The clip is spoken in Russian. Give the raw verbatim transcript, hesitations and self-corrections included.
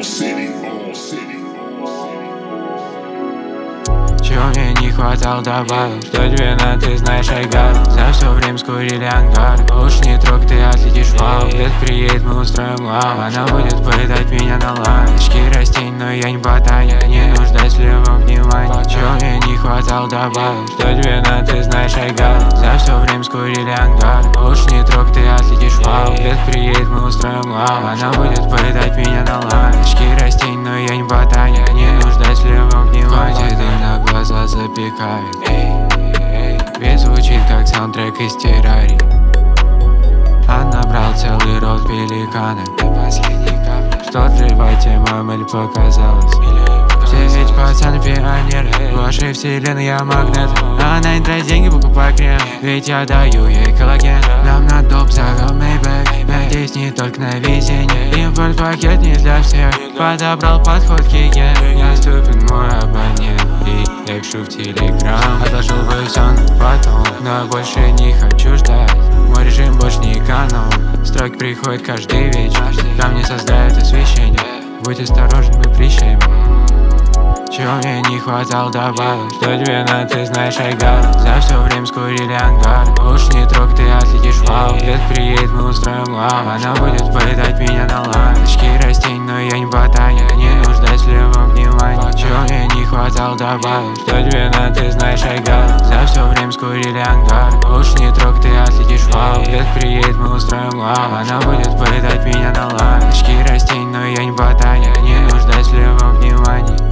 Чего мне не хватало, добавил. Что тебе надо, ты знаешь, айгар. За все время скурили ангар. Уж не трог, ты отлетишь в вал. Дед приедет, мы устроим лав. Она будет поедать меня на лавочке растений, но я не ботаник. Не нуждаюсь в левом внимании. Чего мне не хватало, добавил. Что тебе надо, ты знаешь, айгар. За все время скурили ангар. Уж не трог, ты отлетишь в вал. Дед приедет, мы устроим лав. Она будет поедать меня на лавочке растений, но я не ботаник. Не нуждаюсь в левом внимании. Глаза запекает, эй, эй, ведь звучит как саундтрек из террарии. А набрал целый рот пеликана до последней капли. Что в животе моем или показалось? Все ведь пацаны пионеры. В вашей вселенной я магнет. Она не тратит деньги, покупай крем. Ведь я даю ей коллаген. Нам на доп завел Maybach. Надеюсь, не только на весенний. Импорт пакет не для всех. Подобрал подход к еге. Доступен мой абонент. И я пишу в телеграм. Отложил бы все на потом, но больше не хочу ждать. Мой режим больше не эконом. Строки приходят каждый вечер. Там не создают освещение. Будь осторожен, мы прищем. Чего мне не хватало, добавил. Что тебе надо, ты знаешь, айгар. За все время скурили ангар. Уж не трог, ты отлетишь в вал. Дед приедет, мы устроим лав. Она будет поедать меня на лавочке растений, но я не ботаник. Не нуждаюсь в левом внимании. Чего мне не хватало, добавил. Что тебе надо, ты знаешь, айгар. За все время скурили ангар. Уж не трог, ты отлетишь в вал. Дед приедет, мы устроим лав. Она будет поедать меня на лавочке растений, но я не ботаник. Не нуждаюсь в левом внимании.